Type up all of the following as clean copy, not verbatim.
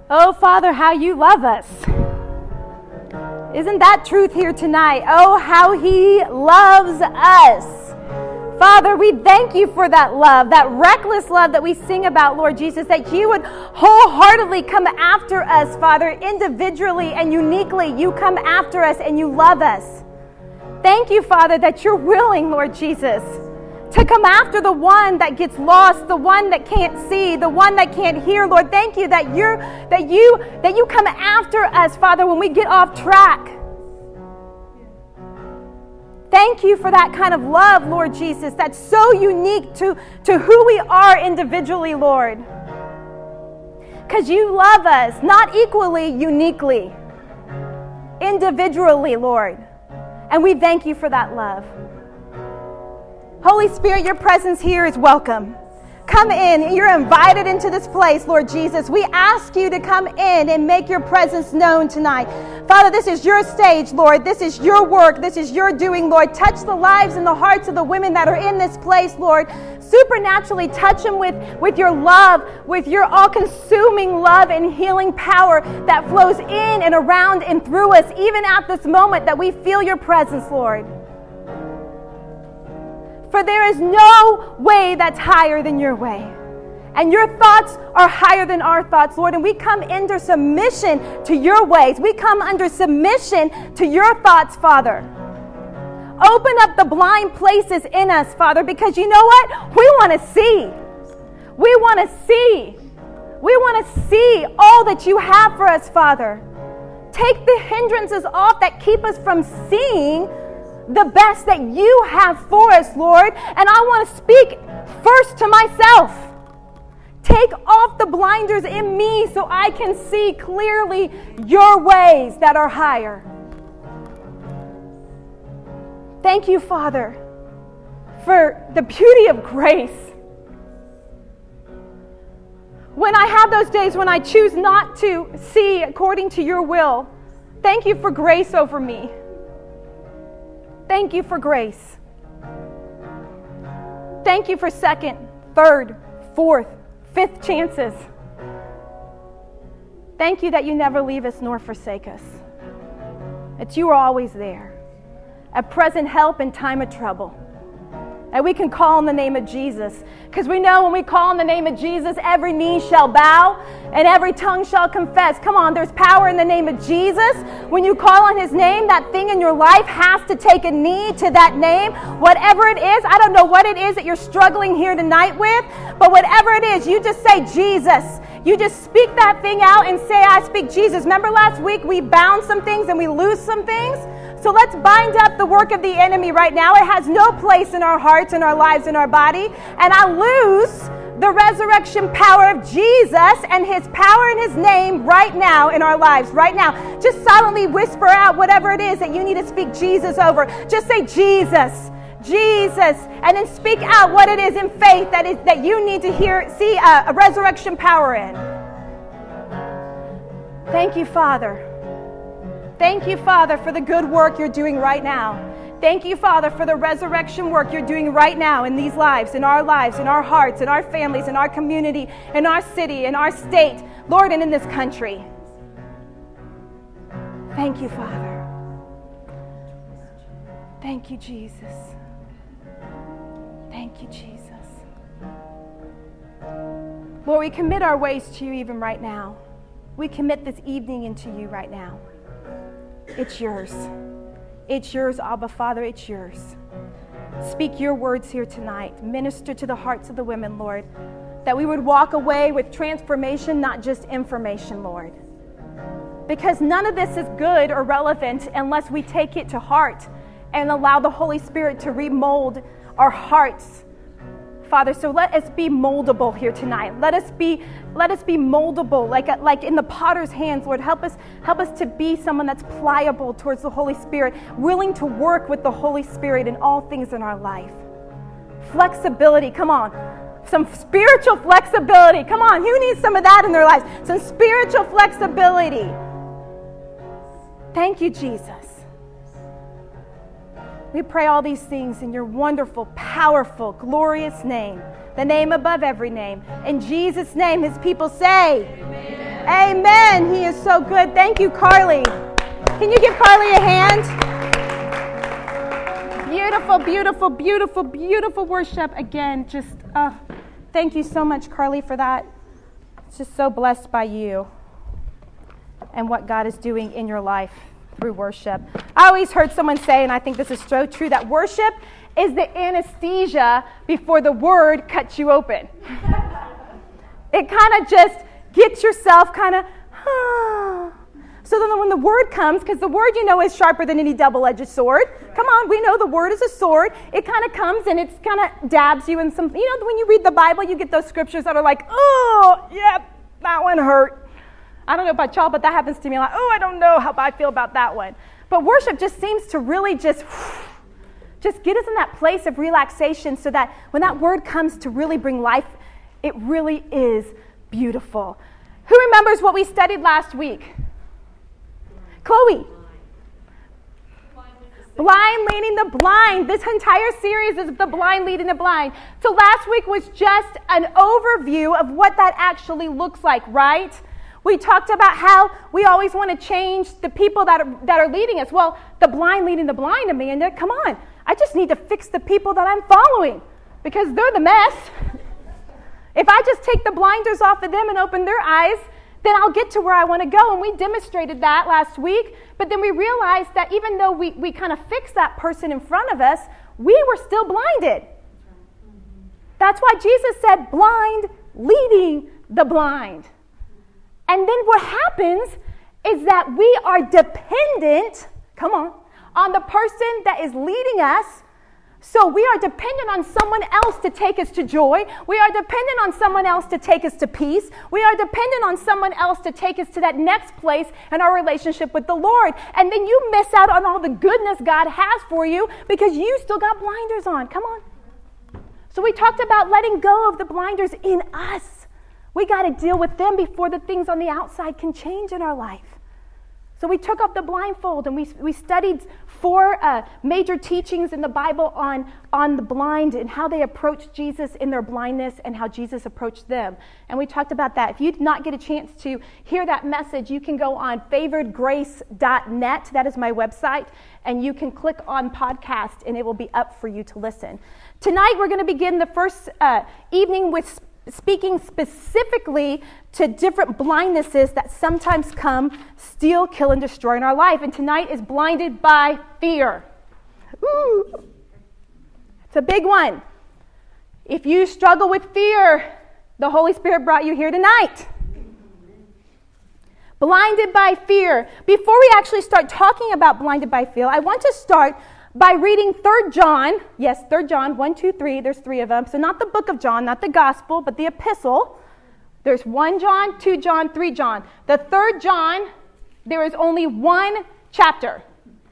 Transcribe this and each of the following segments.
Oh, Father, how you love us. Isn't that truth here tonight? Oh, how he loves us. Father, we thank you for that love, that reckless love that we sing about, Lord Jesus, that you would wholeheartedly come after us, Father, individually and uniquely. You come after us and you love us. Thank you, Father, that you're willing, Lord Jesus, to come after the one that gets lost, the one that can't see, the one that can't hear. Lord, thank you that you come after us, Father, when we get off track. Thank you for that kind of love, Lord Jesus, that's so unique to who we are individually, Lord. Because you love us, not equally, uniquely, individually, Lord. And we thank you for that love. Holy Spirit, your presence here is welcome. Come in. You're invited into this place, Lord Jesus. We ask you to come in and make your presence known tonight. Father, this is your stage, Lord. This is your work. This is your doing, Lord. Touch the lives and the hearts of the women that are in this place, Lord. Supernaturally touch them with your love, with your all-consuming love and healing power that flows in and around and through us, even at this moment that we feel your presence, Lord. For there is no way that's higher than your way. And your thoughts are higher than our thoughts, Lord. And we come under submission to your ways. We come under submission to your thoughts, Father. Open up the blind places in us, Father, because you know what? We want to see. We want to see. We want to see all that you have for us, Father. Take the hindrances off that keep us from seeing the best that you have for us, Lord. And I want to speak first to myself. Take off the blinders in me so I can see clearly your ways that are higher. Thank you, Father, for the beauty of grace. When I have those days when I choose not to see according to your will, thank you for grace over me. Thank you for grace. Thank you for second, third, fourth, fifth chances. Thank you that you never leave us nor forsake us. That you are always there. A present help in time of trouble. And we can call on the name of Jesus. Because we know when we call on the name of Jesus, every knee shall bow and every tongue shall confess. Come on, there's power in the name of Jesus. When you call on his name, that thing in your life has to take a knee to that name. Whatever it is, I don't know what it is that you're struggling here tonight with, but whatever it is, you just say Jesus. You just speak that thing out and say, I speak Jesus. Remember last week we bound some things and we loosed some things? So let's bind up the work of the enemy right now. It has no place in our hearts, in our lives, in our body. And I loose the resurrection power of Jesus and his power in his name right now in our lives, right now. Just silently whisper out whatever it is that you need to speak Jesus over. Just say Jesus, Jesus, and then speak out what it is in faith that you need to see a resurrection power in. Thank you, Father. Thank you, Father, for the good work you're doing right now. Thank you, Father, for the resurrection work you're doing right now in these lives, in our hearts, in our families, in our community, in our city, in our state, Lord, and in this country. Thank you, Father. Thank you, Jesus. Thank you, Jesus. Lord, we commit our ways to you even right now. We commit this evening into you right now. It's yours. It's yours, Abba, Father, it's yours. Speak your words here tonight. Minister to the hearts of the women, Lord, that we would walk away with transformation, not just information, Lord. Because none of this is good or relevant unless we take it to heart and allow the Holy Spirit to remold our hearts, Father. So let us be moldable here tonight. Let us be moldable, like in the potter's hands, Lord. Help us to be someone that's pliable towards the Holy Spirit, willing to work with the Holy Spirit in all things in our life. Flexibility, come on. Some spiritual flexibility. Come on, who needs some of that in their lives? Some spiritual flexibility. Thank you, Jesus. We pray all these things in your wonderful, powerful, glorious name, the name above every name. In Jesus' name, his people say, amen. Amen. He is so good. Thank you, Carly. Can you give Carly a hand? Beautiful, beautiful, beautiful, beautiful worship. Again, just thank you so much, Carly, for that. Just so blessed by you and what God is doing in your life through worship. I always heard someone say, and I think this is so true, that worship is the anesthesia before the word cuts you open. It kind of just gets yourself kind of, so then when the word comes, because the word, is sharper than any double-edged sword. Come on, we know the word is a sword. It kind of comes and it kind of dabs you in some, when you read the Bible, you get those scriptures that are like, oh, yeah, that one hurt. I don't know about y'all, but that happens to me. Like, oh, I don't know how I feel about that one. But worship just seems to really just get us in that place of relaxation so that when that word comes to really bring life, it really is beautiful. Who remembers what we studied last week? Chloe. Blind leading the blind. This entire series is the blind leading the blind. So last week was just an overview of what that actually looks like, right? We talked about how we always want to change the people that are leading us. Well, the blind leading the blind, Amanda, come on. I just need to fix the people that I'm following because they're the mess. If I just take the blinders off of them and open their eyes, then I'll get to where I want to go. And we demonstrated that last week. But then we realized that even though we kind of fixed that person in front of us, we were still blinded. That's why Jesus said, blind leading the blind. And then what happens is that we are dependent, on the person that is leading us. So we are dependent on someone else to take us to joy. We are dependent on someone else to take us to peace. We are dependent on someone else to take us to that next place in our relationship with the Lord. And then you miss out on all the goodness God has for you because you still got blinders on. Come on. So we talked about letting go of the blinders in us. We got to deal with them before the things on the outside can change in our life. So we took up the blindfold and we studied 4 major teachings in the Bible on the blind and how they approached Jesus in their blindness and how Jesus approached them. And we talked about that. If you did not get a chance to hear that message, you can go on favoredgrace.net. That is my website. And you can click on podcast and it will be up for you to listen. Tonight we're going to begin the first evening with speaking specifically to different blindnesses that sometimes come, steal, kill, and destroy in our life. And tonight is blinded by fear. Ooh. It's a big one. If you struggle with fear, the Holy Spirit brought you here tonight. Blinded by fear. Before we actually start talking about blinded by fear, I want to start by reading 3 John. Yes, 3 John, 1, 2, 3. There's 3 of them. So not the book of John, not the gospel, but the epistle. There's 1 John, 2 John, 3 John. The 3rd John, there is only 1 chapter.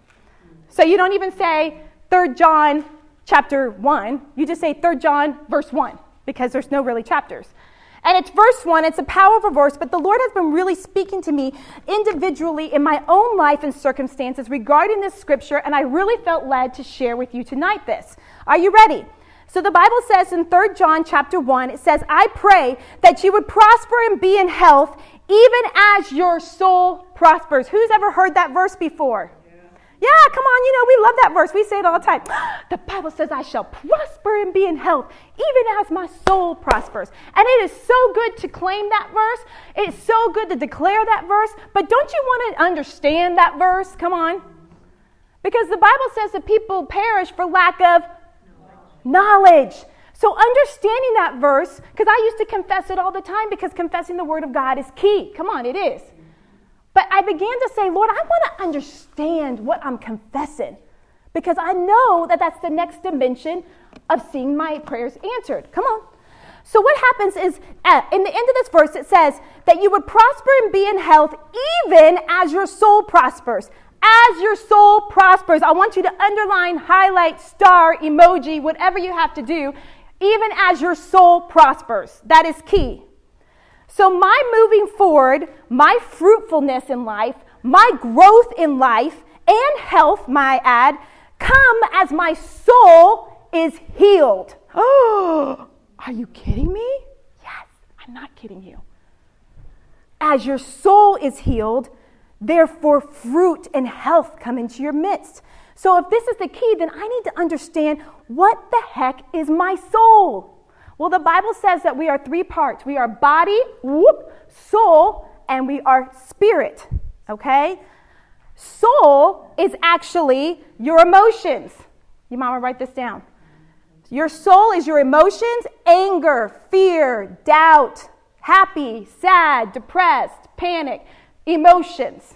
So you don't even say 3 John chapter 1. You just say 3 John verse 1 because there's no really chapters. And it's verse 1. It's a powerful verse, but the Lord has been really speaking to me individually in my own life and circumstances regarding this scripture, and I really felt led to share with you tonight this. Are you ready? So the Bible says in 3 John chapter 1, it says, I pray that you would prosper and be in health, even as your soul prospers. Who's ever heard that verse before? Yeah, come on, we love that verse. We say it all the time. The Bible says, I shall prosper and be in health, even as my soul prospers. And it is so good to claim that verse. It's so good to declare that verse. But don't you want to understand that verse? Come on. Because the Bible says that people perish for lack of knowledge. So understanding that verse, because I used to confess it all the time because confessing the word of God is key. Come on, it is. But I began to say, Lord, I want to understand what I'm confessing because I know that that's the next dimension of seeing my prayers answered. Come on. So what happens is, in the end of this verse, it says that you would prosper and be in health even as your soul prospers. As your soul prospers. I want you to underline, highlight, star, emoji, whatever you have to do, even as your soul prospers. That is key. So my moving forward, my fruitfulness in life, my growth in life, and health, my add, come as my soul is healed. Oh, are you kidding me? Yes, I'm not kidding you. As your soul is healed, therefore fruit and health come into your midst. So if this is the key, then I need to understand, what the heck is my soul? Well, the Bible says that we are three parts. We are body, soul, and we are spirit, okay? Soul is actually your emotions. You might want to write this down. Your soul is your emotions, anger, fear, doubt, happy, sad, depressed, panic, emotions.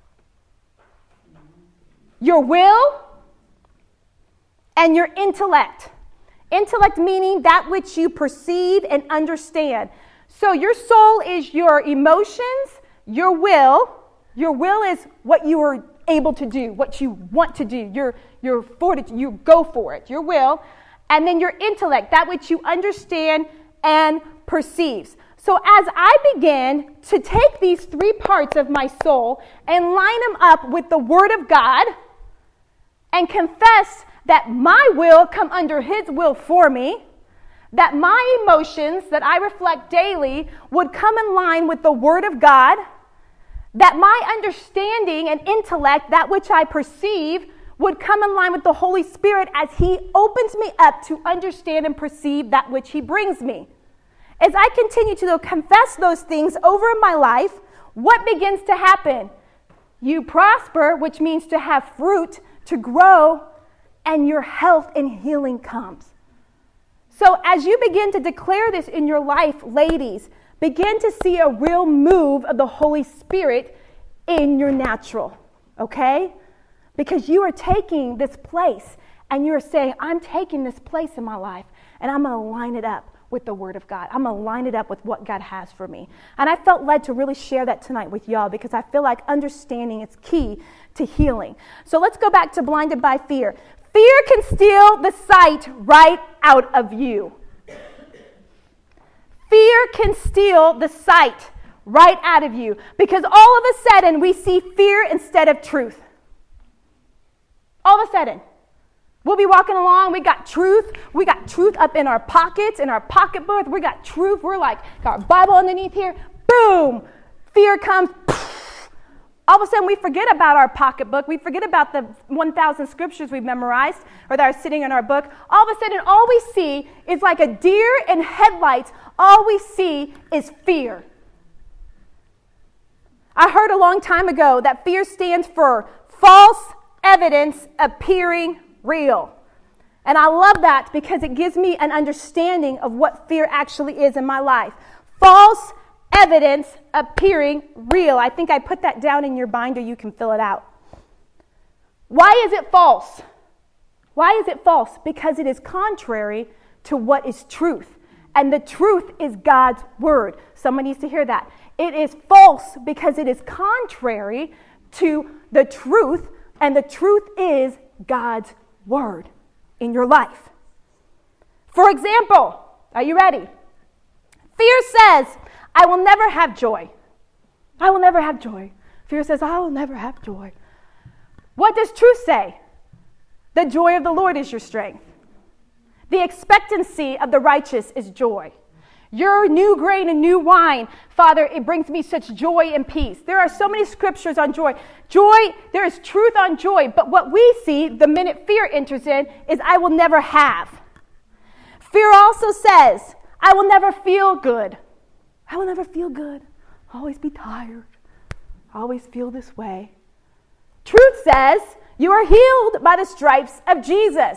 Your will and your intellect. Intellect meaning that which you perceive and understand. So your soul is your emotions, your will. Your will is what you are able to do, what you want to do. Your fortitude, you go for it, your will. And then your intellect, that which you understand and perceives. So as I begin to take these three parts of my soul and line them up with the Word of God and confess that my will come under His will for me, that my emotions that I reflect daily would come in line with the Word of God, that my understanding and intellect, that which I perceive, would come in line with the Holy Spirit as He opens me up to understand and perceive that which He brings me. As I continue to confess those things over my life, what begins to happen? You prosper, which means to have fruit, to grow, and your health and healing comes. So as you begin to declare this in your life, ladies, begin to see a real move of the Holy Spirit in your natural, okay? Because you are taking this place and you're saying, I'm taking this place in my life and I'm going to line it up with the Word of God. I'm going to line it up with what God has for me. And I felt led to really share that tonight with y'all because I feel like understanding is key to healing. So let's go back to blinded by fear. Fear can steal the sight right out of you. Fear can steal the sight right out of you because all of a sudden we see fear instead of truth. All of a sudden. We'll be walking along, we got truth up in our pockets, in our pocketbook, we got truth, we're like, got our Bible underneath here, boom, fear comes, all of a sudden we forget about our pocketbook, we forget about the 1,000 scriptures we've memorized, or that are sitting in our book, all of a sudden all we see is like a deer in headlights, all we see is fear. I heard a long time ago that fear stands for false evidence appearing real. And I love that because it gives me an understanding of what fear actually is in my life. False evidence appearing real. I think I put that down in your binder. You can fill it out. Why is it false? Why is it false? Because it is contrary to what is truth. And the truth is God's word. Someone needs to hear that. It is false because it is contrary to the truth. And the truth is God's word in your life. For example, are you ready? Fear says, I will never have joy. I will never have joy. Fear says, I will never have joy. What does truth say? The joy of the Lord is your strength. The expectancy of the righteous is joy. Your new grain and new wine, Father, it brings me such joy and peace. There are so many scriptures on joy. Joy, there is truth on joy. But what we see the minute fear enters in is I will never have. Fear also says, I will never feel good. I will never feel good. I'll always be tired. I always feel this way. Truth says, you are healed by the stripes of Jesus.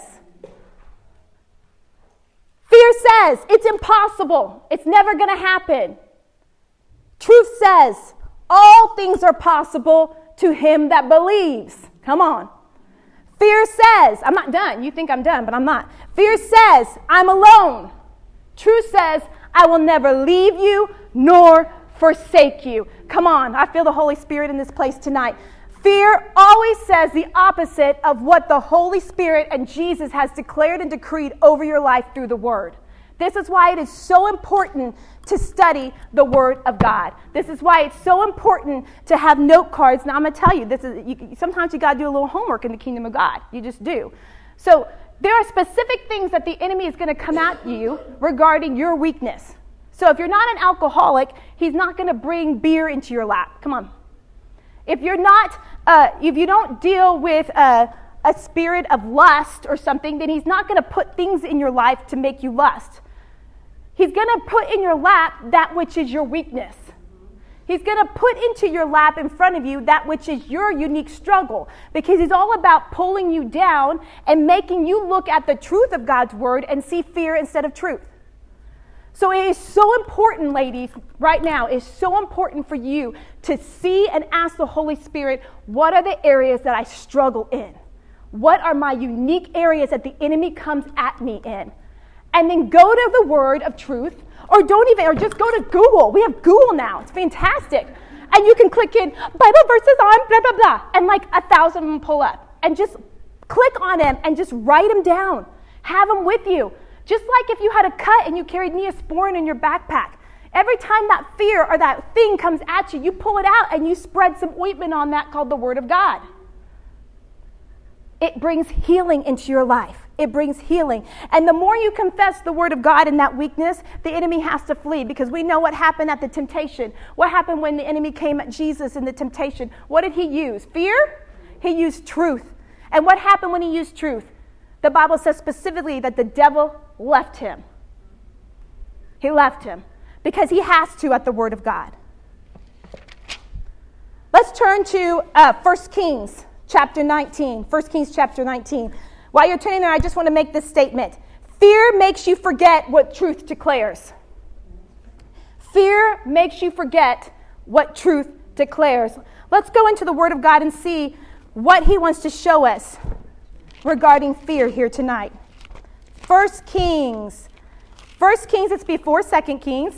Fear says, it's impossible. It's never going to happen. Truth says, all things are possible to him that believes. Come on. Fear says, I'm not done. You think I'm done, but I'm not. Fear says, I'm alone. Truth says, I will never leave you nor forsake you. Come on. I feel the Holy Spirit in this place tonight. Fear always says the opposite of what the Holy Spirit and Jesus has declared and decreed over your life through the Word. This is why it is so important to study the Word of God. This is why it's so important to have note cards. Now, I'm going to tell you, sometimes you got to do a little homework in the kingdom of God. You just do. So there are specific things that the enemy is going to come at you regarding your weakness. So if you're not an alcoholic, he's not going to bring beer into your lap. Come on. If you don't deal with a spirit of lust or something, then he's not going to put things in your life to make you lust. He's going to put in your lap that which is your weakness. He's going to put into your lap in front of you that which is your unique struggle, because he's all about pulling you down and making you look at the truth of God's word and see fear instead of truth. So it is so important, ladies, right now, it's so important for you to see and ask the Holy Spirit, what are the areas that I struggle in? What are my unique areas that the enemy comes at me in? And then go to the word of truth, or just go to Google. We have Google now. It's fantastic. And you can click in Bible verses on blah, blah, blah, and like 1,000 of them pull up. And just click on them and just write them down. Have them with you. Just like if you had a cut and you carried Neosporin in your backpack. Every time that fear or that thing comes at you, you pull it out and you spread some ointment on that called the Word of God. It brings healing into your life. It brings healing. And the more you confess the Word of God in that weakness, the enemy has to flee, because we know what happened at the temptation. What happened when the enemy came at Jesus in the temptation? What did he use? Fear? He used truth. And what happened when he used truth? The Bible says specifically that the devil left him. He left him because he has to at the Word of God. Let's turn to 1 Kings chapter 19. 1 Kings chapter 19. While you're turning there, I just want to make this statement. Fear makes you forget what truth declares. Fear makes you forget what truth declares. Let's go into the Word of God and see what he wants to show us regarding fear here tonight. 1 Kings. 1 Kings, it's before 2 Kings.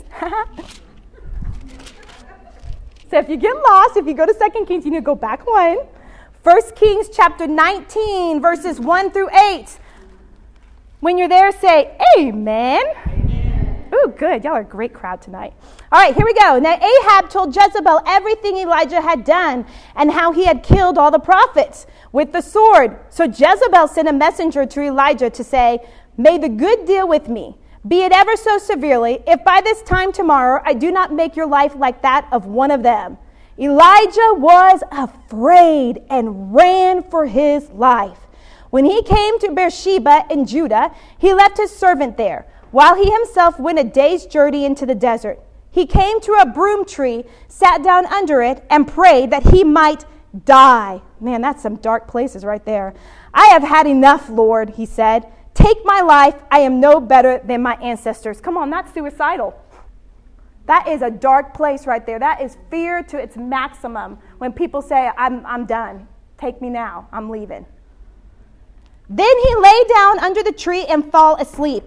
So if you get lost, if you go to 2 Kings, you need to go back one. 1 Kings chapter 19, verses 1 through 8. When you're there, say, Amen. Amen. Ooh, good. Y'all are a great crowd tonight. All right, here we go. Now Ahab told Jezebel everything Elijah had done and how he had killed all the prophets with the sword. So Jezebel sent a messenger to Elijah to say, may the good deal with me, be it ever so severely, if by this time tomorrow I do not make your life like that of one of them. Elijah was afraid and ran for his life. When he came to Beersheba in Judah, he left his servant there, while he himself went a day's journey into the desert. He came to a broom tree, sat down under it, and prayed that he might die. Man, that's some dark places right there. I have had enough, Lord, he said. Take my life. I am no better than my ancestors. Come on, that's suicidal. That is a dark place right there. That is fear to its maximum when people say, I'm done. Take me now. I'm leaving. Then he lay down under the tree and fell asleep.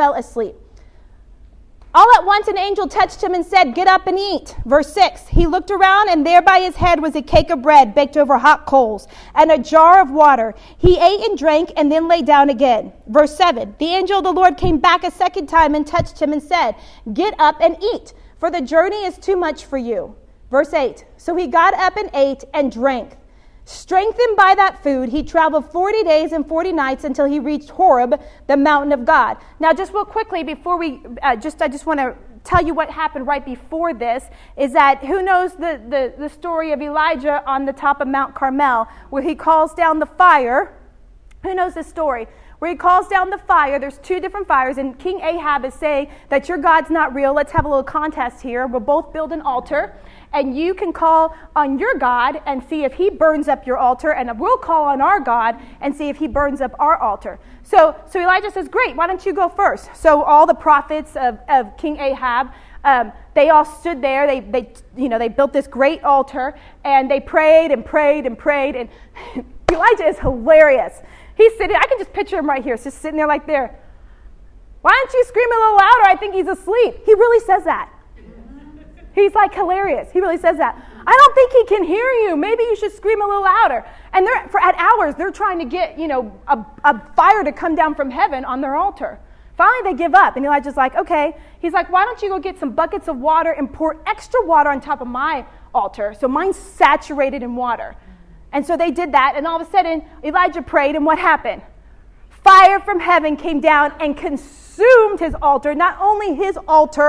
All at once an angel touched him and said, get up and eat. Verse 6, he looked around, and there by his head was a cake of bread baked over hot coals and a jar of water. He ate and drank and then lay down again. Verse 7, the angel of the Lord came back a second time and touched him and said, get up and eat, for the journey is too much for you. Verse 8, so he got up and ate and drank. Strengthened by that food, he traveled 40 days and 40 nights until he reached Horeb, the mountain of God. Now, just real quickly, before we, I just want to tell you what happened right before this, is that who knows the story of Elijah on the top of Mount Carmel, where he calls down the fire? Who knows this story? Where he calls down the fire. There's two different fires, and King Ahab is saying that your God's not real. Let's have a little contest here. We'll both build an altar, and you can call on your God and see if he burns up your altar, and we'll call on our God and see if he burns up our altar. So Elijah says, great, why don't you go first? So all the prophets of King Ahab, they all stood there. They built this great altar, and they prayed and prayed and prayed, and Elijah is hilarious. He's sitting, I can just picture him right here, just sitting there like there. Why don't you scream a little louder? I think he's asleep. He really says that. He's like hilarious. He really says that. I don't think he can hear you. Maybe you should scream a little louder. And at hours, they're trying to get, a fire to come down from heaven on their altar. Finally, they give up. And Elijah's like, okay. He's like, why don't you go get some buckets of water and pour extra water on top of my altar, so mine's saturated in water. And so they did that, and all of a sudden, Elijah prayed, and what happened? Fire from heaven came down and consumed his altar. Not only his altar,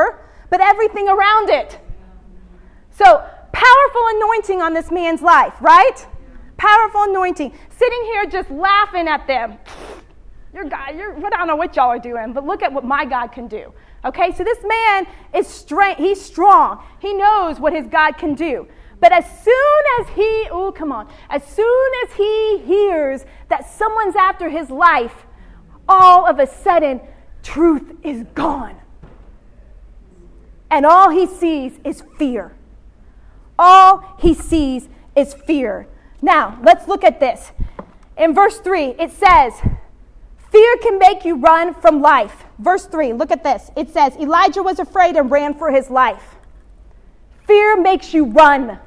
but everything around it. So, powerful anointing on this man's life, right? Powerful anointing. Sitting here just laughing at them. I don't know what y'all are doing, but look at what my God can do. Okay, so this man is he's strong. He knows what his God can do. But as soon as he hears that someone's after his life, all of a sudden, truth is gone. And all he sees is fear. All he sees is fear. Now, let's look at this. In verse 3, it says, fear can make you run from life. Verse 3, look at this. It says, Elijah was afraid and ran for his life. Fear makes you run.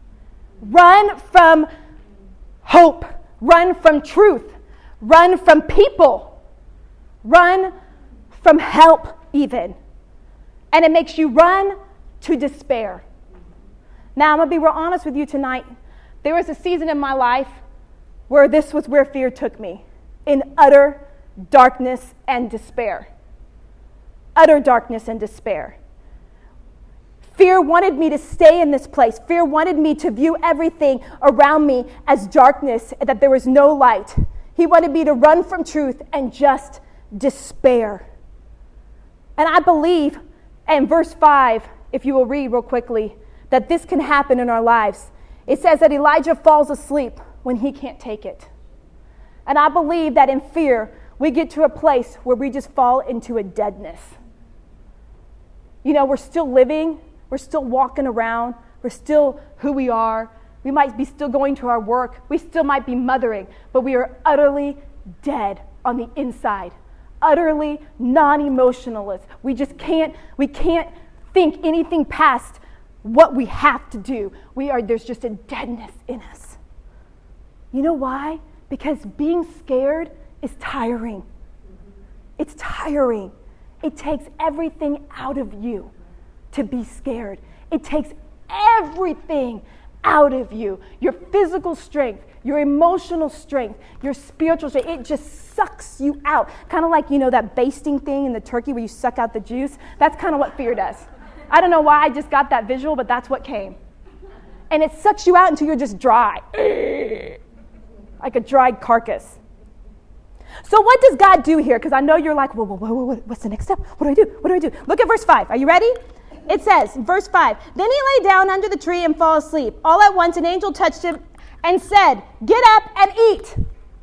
Run from hope. Run from truth. Run from people. Run from help even. And it makes you run to despair. Now, I'm going to be real honest with you tonight. There was a season in my life where this was where fear took me. In utter darkness and despair. Utter darkness and despair. Fear wanted me to stay in this place. Fear wanted me to view everything around me as darkness, that there was no light. He wanted me to run from truth and just despair. And I believe, in verse 5, if you will read real quickly, that this can happen in our lives. It says that Elijah falls asleep when he can't take it. And I believe that in fear, we get to a place where we just fall into a deadness. You know, we're still living, we're still walking around, we're still who we are. We might be still going to our work, we still might be mothering, but we are utterly dead on the inside. Utterly non-emotionalist. We can't think anything past what we have to do. There's just a deadness in us. You know why? Because being scared is tiring. It's tiring. It takes everything out of you to be scared. It takes everything out of you. Your physical strength, your emotional strength, your spiritual strength. It just sucks you out. Kind of like, that basting thing in the turkey where you suck out the juice. That's kind of what fear does. I don't know why I just got that visual, but that's what came. And it sucks you out until you're just dry. Like a dried carcass. So what does God do here? Because I know you're like, what's the next step? What do I do? Look at verse 5. Are you ready? It says, verse 5, then he lay down under the tree and fell asleep. All at once an angel touched him and said, get up and eat.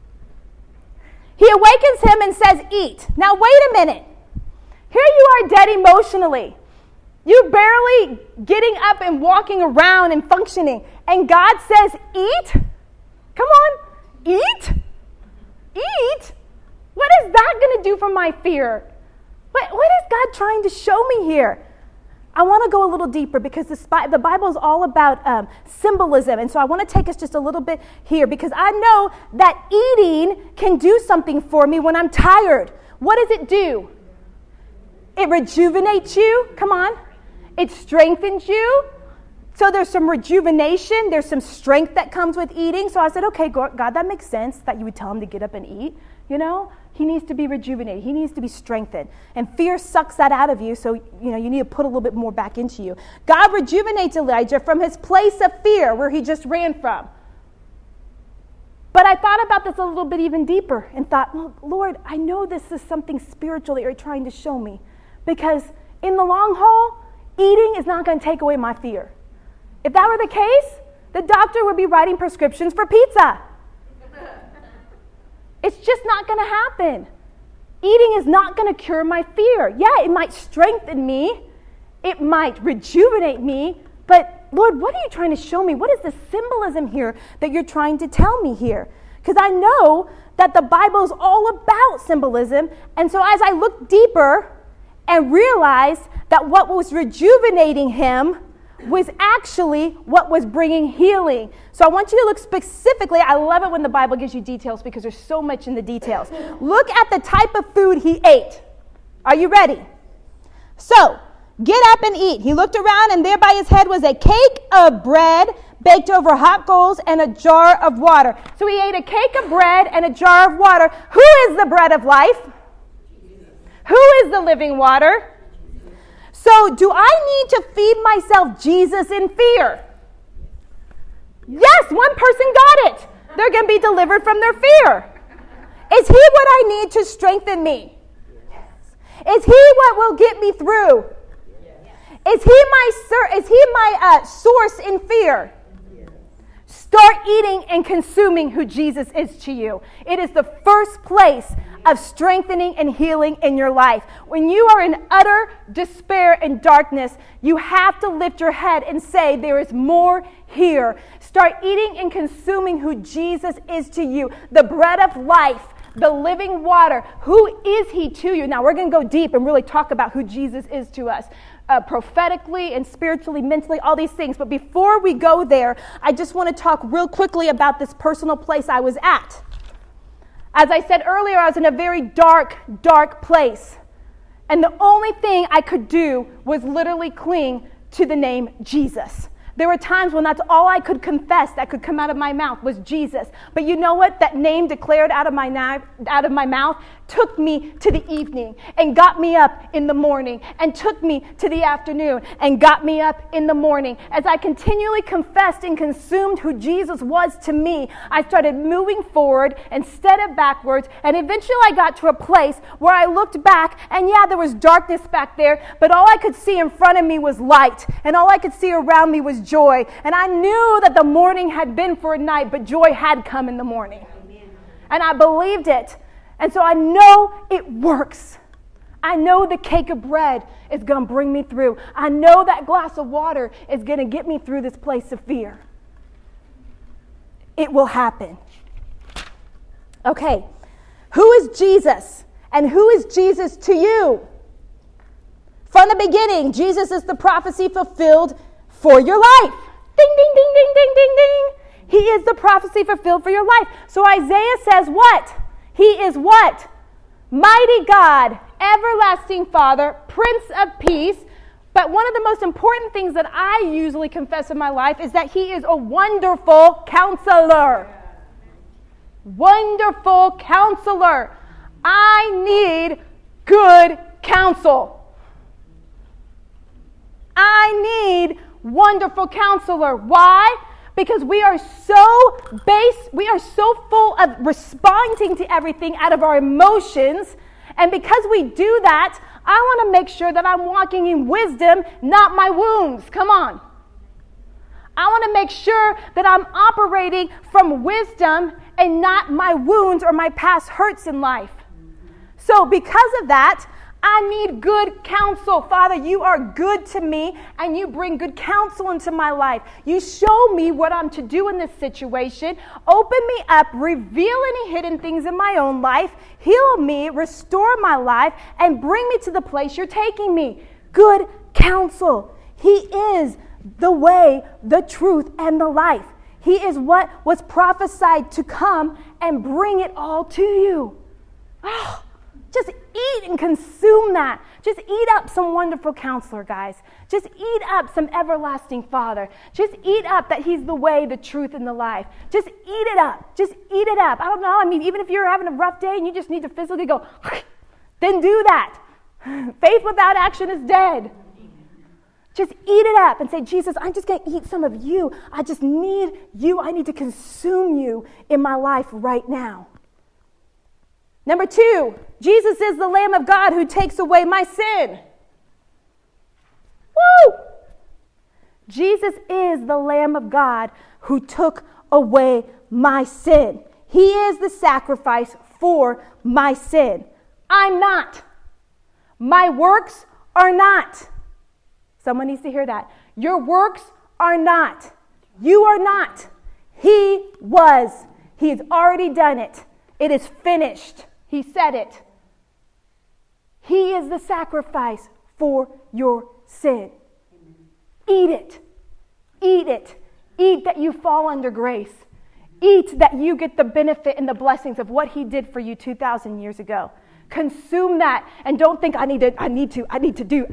He awakens him and says, eat. Now wait a minute. Here you are dead emotionally. You barely getting up and walking around and functioning. And God says, eat? Come on, eat? Eat? What is that going to do for my fear? What is God trying to show me here? I want to go a little deeper because the Bible is all about symbolism. And so I want to take us just a little bit here because I know that eating can do something for me when I'm tired. What does it do? It rejuvenates you. Come on. It strengthens you. So there's some rejuvenation. There's some strength that comes with eating. So I said, okay, God, that makes sense that you would tell him to get up and eat. He needs to be rejuvenated. He needs to be strengthened. And fear sucks that out of you. So, you need to put a little bit more back into you. God rejuvenates Elijah from his place of fear where he just ran from. But I thought about this a little bit even deeper and thought, well, Lord, I know this is something spiritual that you're trying to show me. Because in the long haul, eating is not going to take away my fear. If that were the case, the doctor would be writing prescriptions for pizza. It's just not going to happen. Eating is not going to cure my fear. Yeah, it might strengthen me. It might rejuvenate me. But Lord, what are you trying to show me? What is the symbolism here that you're trying to tell me here? Because I know that the Bible is all about symbolism. And so as I looked deeper and realized that what was rejuvenating him was actually what was bringing healing. So I want you to look specifically. I love it when the Bible gives you details because there's so much in the details. Look at the type of food he ate. Are you ready? So, get up and eat. He looked around, and there by his head was a cake of bread baked over hot coals and a jar of water. So he ate a cake of bread and a jar of water. Who is the bread of life? Who is the living water? So do I need to feed myself Jesus in fear? Yes, one person got it. They're going to be delivered from their fear. Is he what I need to strengthen me? Is he what will get me through? Is he my source in fear? Start eating and consuming who Jesus is to you. It is the first place of strengthening and healing in your life. When you are in utter despair and darkness, you have to lift your head and say, there is more here. Start eating and consuming who Jesus is to you. The bread of life, the living water. Who is he to you? Now, we're going to go deep and really talk about who Jesus is to us. Prophetically and spiritually, mentally, all these things. But before we go there, I just want to talk real quickly about this personal place I was at. As I said earlier, I was in a very dark, dark place. And the only thing I could do was literally cling to the name Jesus. There were times when that's all I could confess that could come out of my mouth was Jesus. But you know what? That name declared out of my mouth took me to the evening and got me up in the morning, and took me to the afternoon and got me up in the morning. As I continually confessed and consumed who Jesus was to me, I started moving forward instead of backwards, and eventually I got to a place where I looked back, and yeah, there was darkness back there, but all I could see in front of me was light, and all I could see around me was joy. And I knew that the morning had been for a night, but joy had come in the morning. And I believed it. And so I know it works. I know the cake of bread is going to bring me through. I know that glass of water is going to get me through this place of fear. It will happen. Okay, who is Jesus? And who is Jesus to you? From the beginning, Jesus is the prophecy fulfilled for your life. Ding, ding, ding, ding, ding, ding, ding. He is the prophecy fulfilled for your life. So Isaiah says what? He is what? Mighty God, everlasting Father, Prince of Peace. But one of the most important things that I usually confess in my life is that he is a wonderful counselor. Wonderful counselor. I need good counsel. I need wonderful counselor. Why? Because we are so full of responding to everything out of our emotions. And because we do that, I want to make sure that I'm walking in wisdom, not my wounds. Come on. I want to make sure that I'm operating from wisdom and not my wounds or my past hurts in life. So because of that, I need good counsel. Father, you are good to me, and you bring good counsel into my life. You show me what I'm to do in this situation. Open me up, reveal any hidden things in my own life, heal me, restore my life, and bring me to the place you're taking me. Good counsel. He is the way, the truth, and the life. He is what was prophesied to come and bring it all to you. Oh, just eat and consume that. Just eat up some wonderful counselor, guys. Just eat up some everlasting Father. Just eat up that he's the way, the truth, and the life. Just eat it up. Just eat it up. I don't know. I mean, even if you're having a rough day and you just need to physically go, then do that. Faith without action is dead. Just eat it up and say, Jesus, I'm just going to eat some of you. I just need you. I need to consume you in my life right now. Number 2, Jesus is the Lamb of God who takes away my sin. Woo! Jesus is the Lamb of God who took away my sin. He is the sacrifice for my sin. I'm not. My works are not. Someone needs to hear that. Your works are not. You are not. He was. He's already done it. It is finished. He said it. He is the sacrifice for your sin. Eat it. Eat it. Eat that you fall under grace. Eat that you get the benefit and the blessings of what he did for you 2,000 years ago. Consume that, and don't think I need to do.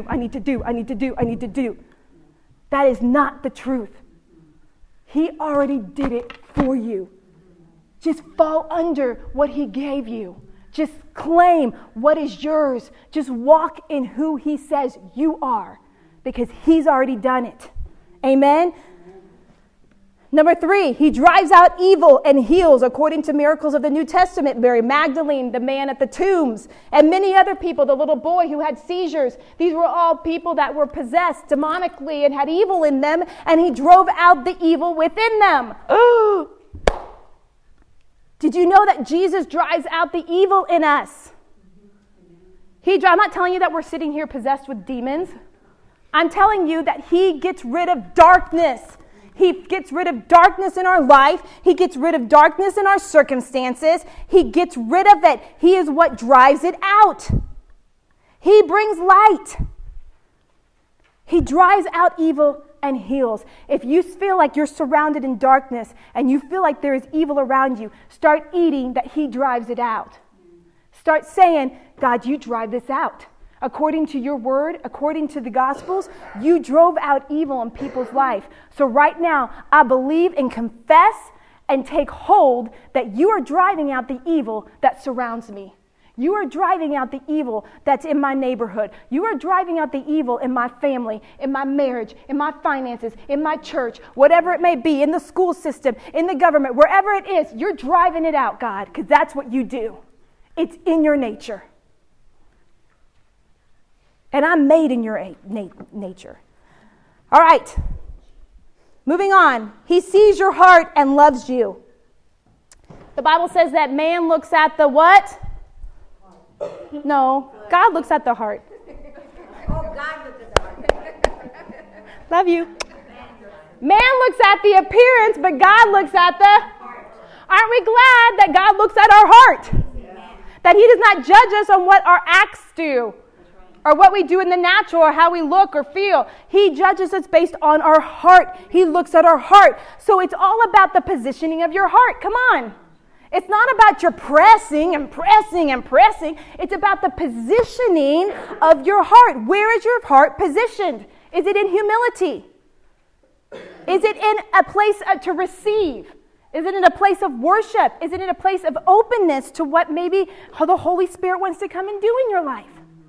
That is not the truth. He already did it for you. Just fall under what he gave you. Just claim what is yours. Just walk in who he says you are, because he's already done it. Amen? Number 3, he drives out evil and heals according to miracles of the New Testament. Mary Magdalene, the man at the tombs, and many other people, the little boy who had seizures. These were all people that were possessed demonically and had evil in them, and he drove out the evil within them. Ooh. Did you know that Jesus drives out the evil in us? I'm not telling you that we're sitting here possessed with demons. I'm telling you that he gets rid of darkness. He gets rid of darkness in our life. He gets rid of darkness in our circumstances. He gets rid of it. He is what drives it out. He brings light. He drives out evil and heals. If you feel like you're surrounded in darkness and you feel like there is evil around you, start eating that he drives it out. Start saying, God, you drive this out. According to your word, according to the Gospels, you drove out evil in people's life. So right now, I believe and confess and take hold that you are driving out the evil that surrounds me. You are driving out the evil that's in my neighborhood. You are driving out the evil in my family, in my marriage, in my finances, in my church, whatever it may be, in the school system, in the government, wherever it is, you're driving it out, God, because that's what you do. It's in your nature. And I'm made in your nature. All right. Moving on. He sees your heart and loves you. The Bible says that man looks at the what? No. God looks at the heart. Oh, God looks at the heart. Love you. Man looks at the appearance, but God looks at the heart. Aren't we glad that God looks at our heart? That he does not judge us on what our acts do, or what we do in the natural, or how we look or feel. He judges us based on our heart. He looks at our heart. So it's all about the positioning of your heart. Come on. It's not about your pressing and pressing and pressing. It's about the positioning of your heart. Where is your heart positioned? Is it in humility? Is it in a place to receive? Is it in a place of worship? Is it in a place of openness to what maybe the Holy Spirit wants to come and do in your life?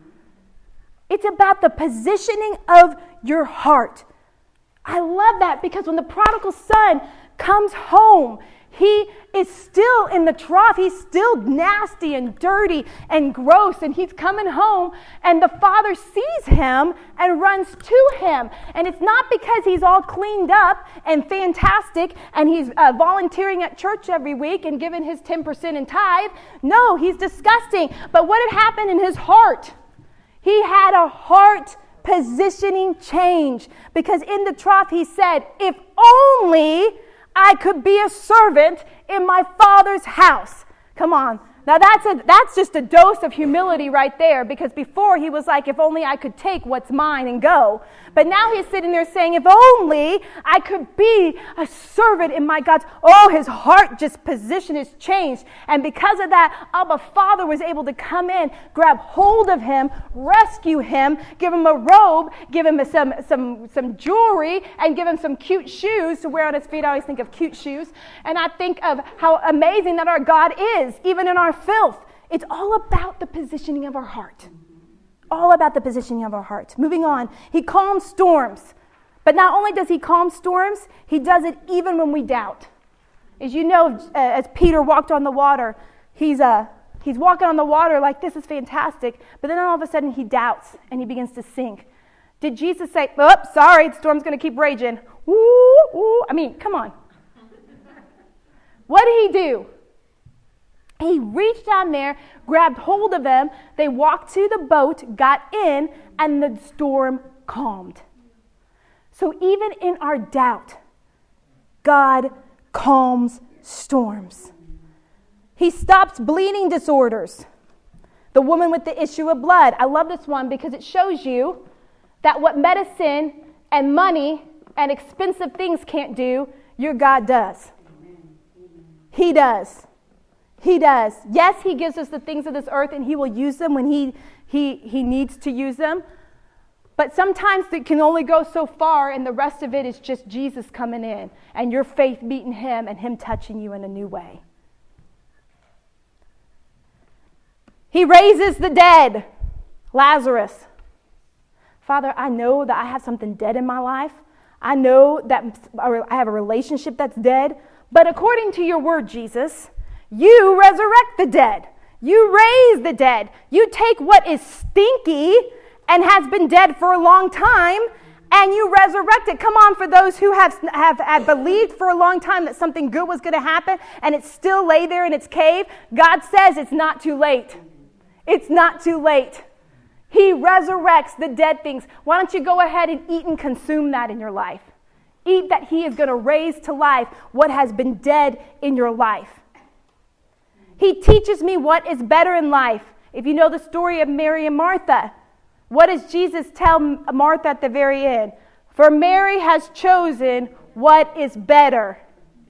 It's about the positioning of your heart. I love that, because when the prodigal son comes home, he is still in the trough. He's still nasty and dirty and gross, and he's coming home, and the father sees him and runs to him. And it's not because he's all cleaned up and fantastic and he's volunteering at church every week and giving his 10% in tithe. No, he's disgusting. But what had happened in his heart? He had a heart positioning change, because in the trough he said, if only I could be a servant in my father's house. Come on. Now that's just a dose of humility right there, because before he was like, if only I could take what's mine and go. But now he's sitting there saying, if only I could be a servant in my God's. Oh, his heart just position has changed. And because of that, Abba Father was able to come in, grab hold of him, rescue him, give him a robe, give him some jewelry, and give him some cute shoes to wear on his feet. I always think of cute shoes. And I think of how amazing that our God is, even in our filth. It's all about the positioning of our heart. All about the positioning of our heart. Moving on. He calms storms. But not only does he calm storms, he does it even when we doubt. As you know, as Peter walked on the water, he's walking on the water like, this is fantastic. But then all of a sudden he doubts and he begins to sink. Did Jesus say, oh, sorry, the storm's going to keep raging? Ooh, ooh. I mean, come on. What did he do? He reached down there, grabbed hold of them. They walked to the boat, got in, and the storm calmed. So even in our doubt, God calms storms. He stops bleeding disorders. The woman with the issue of blood. I love this one because it shows you that what medicine and money and expensive things can't do, your God does. He does. He does. Yes, he gives us the things of this earth, and he will use them when he needs to use them. But sometimes it can only go so far, and the rest of it is just Jesus coming in and your faith meeting him and him touching you in a new way. He raises the dead. Lazarus. Father, I know that I have something dead in my life. I know that I have a relationship that's dead. But according to your word, Jesus, you resurrect the dead. You raise the dead. You take what is stinky and has been dead for a long time, and you resurrect it. Come on, for those who have believed for a long time that something good was going to happen, and it still lay there in its cave, God says it's not too late. It's not too late. He resurrects the dead things. Why don't you go ahead and eat and consume that in your life? Eat that he is going to raise to life what has been dead in your life. He teaches me what is better in life. If you know the story of Mary and Martha, what does Jesus tell Martha at the very end? For Mary has chosen what is better.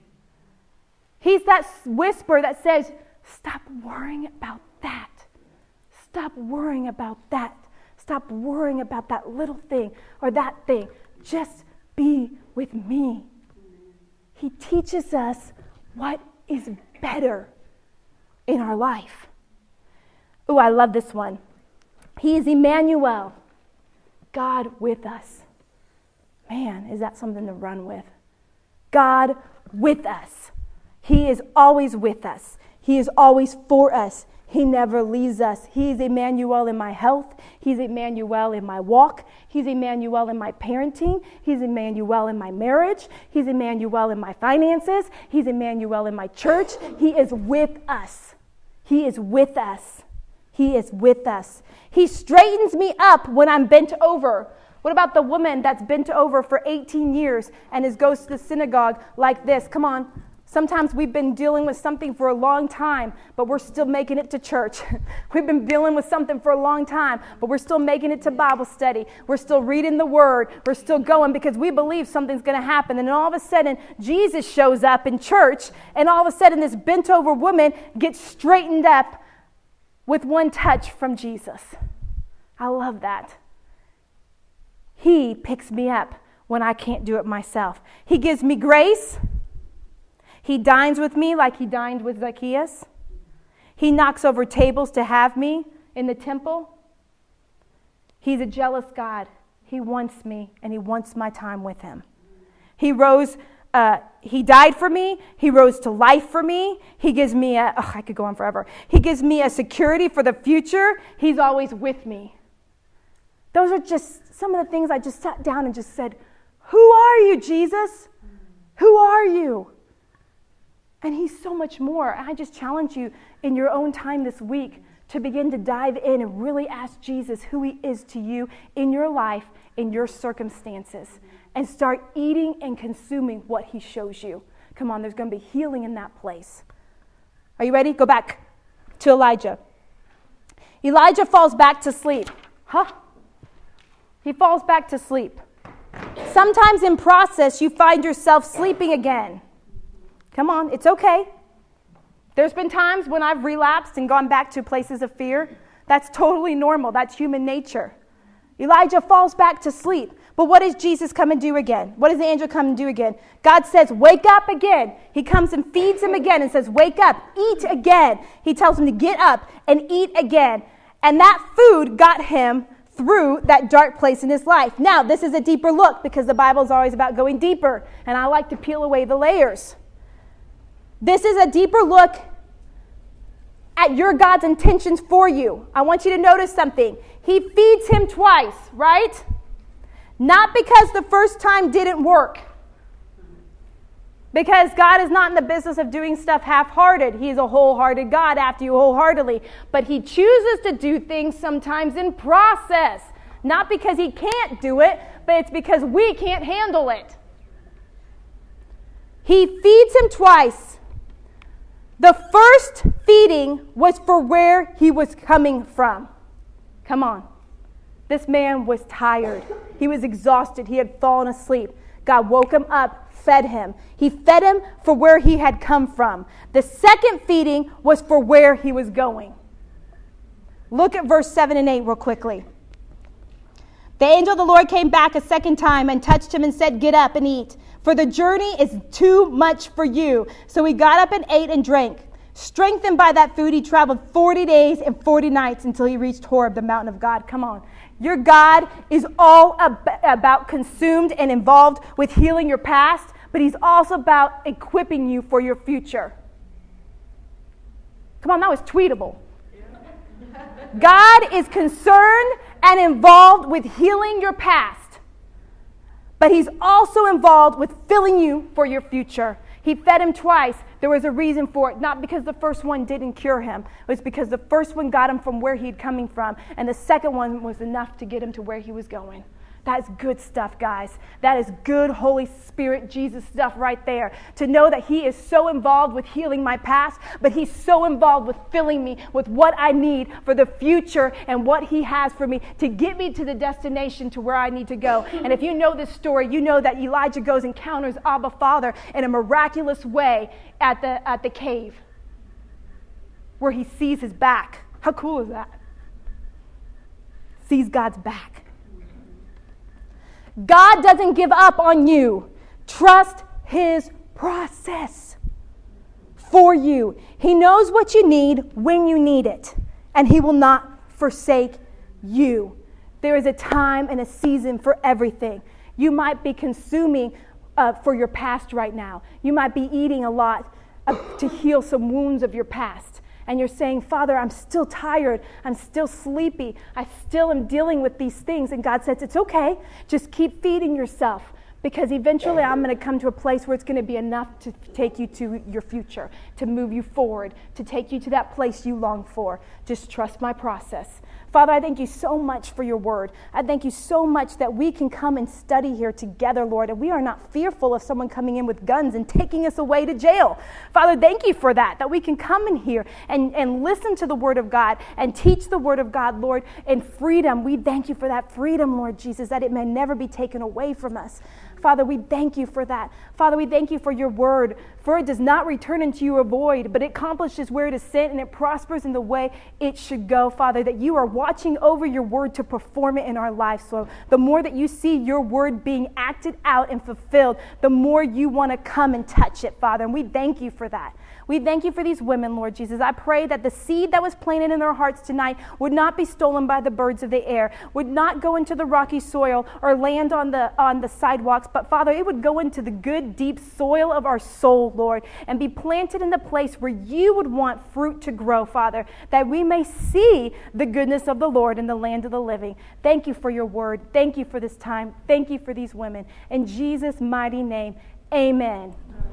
He's that whisper that says, stop worrying about that. Stop worrying about that. Stop worrying about that little thing or that thing. Just be with me. He teaches us what is better in our life. Oh, I love this one. He is Emmanuel, God with us. Man, is that something to run with? God with us. He is always with us. He is always for us. He never leaves us. He's Emmanuel in my health. He's Emmanuel in my walk. He's Emmanuel in my parenting. He's Emmanuel in my marriage. He's Emmanuel in my finances. He's Emmanuel in my church. He is with us. He is with us. He is with us. He straightens me up when I'm bent over. What about the woman that's bent over for 18 years and goes to the synagogue like this? Come on. Sometimes we've been dealing with something for a long time, but we're still making it to church. We've been dealing with something for a long time, but we're still making it to Bible study. We're still reading the Word. We're still going because we believe something's going to happen. And then all of a sudden, Jesus shows up in church, and all of a sudden, this bent-over woman gets straightened up with one touch from Jesus. I love that. He picks me up when I can't do it myself. He gives me grace. He dines with me like he dined with Zacchaeus. He knocks over tables to have me in the temple. He's a jealous God. He wants me, and he wants my time with him. He died for me. He rose to life for me. He gives me I could go on forever. He gives me a security for the future. He's always with me. Those are just some of the things I just sat down and just said, who are you, Jesus? Who are you? And he's so much more. I just challenge you in your own time this week to begin to dive in and really ask Jesus who he is to you in your life, in your circumstances, and start eating and consuming what he shows you. Come on, there's going to be healing in that place. Are you ready? Go back to Elijah. Elijah falls back to sleep. He falls back to sleep. Sometimes in process, you find yourself sleeping again. Come on, it's okay. There's been times when I've relapsed and gone back to places of fear. That's totally normal. That's human nature. Elijah falls back to sleep. But what does Jesus come and do again? What does the angel come and do again? God says, wake up again. He comes and feeds him again and says, wake up, eat again. He tells him to get up and eat again. And that food got him through that dark place in his life. Now, this is a deeper look because the Bible is always about going deeper. And I like to peel away the layers. This is a deeper look at your God's intentions for you. I want you to notice something. He feeds him twice, right? Not because the first time didn't work. Because God is not in the business of doing stuff half-hearted. He's a wholehearted God after you wholeheartedly. But he chooses to do things sometimes in process. Not because he can't do it, but it's because we can't handle it. He feeds him twice. The first feeding was for where he was coming from. Come on. This man was tired. He was exhausted. He had fallen asleep. God woke him up, fed him. He fed him for where he had come from. The second feeding was for where he was going. Look at verse 7 and 8 real quickly. The angel of the Lord came back a second time and touched him and said, get up and eat, for the journey is too much for you. So he got up and ate and drank. Strengthened by that food, he traveled 40 days and 40 nights until he reached Horeb, the mountain of God. Come on. Your God is all about consumed and involved with healing your past, but he's also about equipping you for your future. Come on, that was tweetable. God is concerned and involved with healing your past, but he's also involved with filling you for your future. He fed him twice. There was a reason for it, not because the first one didn't cure him. It was because the first one got him from where he'd coming from, and the second one was enough to get him to where he was going. That's good stuff, guys. That is good Holy Spirit, Jesus stuff right there. To know that he is so involved with healing my past, but he's so involved with filling me with what I need for the future and what he has for me to get me to the destination to where I need to go. And if you know this story, you know that Elijah goes and encounters Abba Father in a miraculous way at the cave where he sees his back. How cool is that? Sees God's back. God doesn't give up on you. Trust his process for you. He knows what you need when you need it, and he will not forsake you. There is a time and a season for everything. You might be consuming for your past right now. You might be eating a lot to heal some wounds of your past. And you're saying, Father, I'm still tired. I'm still sleepy. I still am dealing with these things. And God says, it's okay. Just keep feeding yourself. Because eventually I'm going to come to a place where it's going to be enough to take you to your future, to move you forward, to take you to that place you long for. Just trust my process. Father, I thank you so much for your word. I thank you so much that we can come and study here together, Lord, and we are not fearful of someone coming in with guns and taking us away to jail. Father, thank you for that we can come in here and listen to the word of God and teach the word of God, Lord, in freedom. We thank you for that freedom, Lord Jesus, that it may never be taken away from us. Father, we thank you for that. Father, we thank you for your word, for it does not return into you void, but it accomplishes where it is sent and it prospers in the way it should go, Father, that you are watching over your word to perform it in our lives. So the more that you see your word being acted out and fulfilled, the more you want to come and touch it, Father, and we thank you for that. We thank you for these women, Lord Jesus. I pray that the seed that was planted in their hearts tonight would not be stolen by the birds of the air, would not go into the rocky soil or land on the sidewalks, but Father, it would go into the good, deep soil of our soul, Lord, and be planted in the place where you would want fruit to grow, Father, that we may see the goodness of the Lord in the land of the living. Thank you for your word. Thank you for this time. Thank you for these women. In Jesus' mighty name, amen.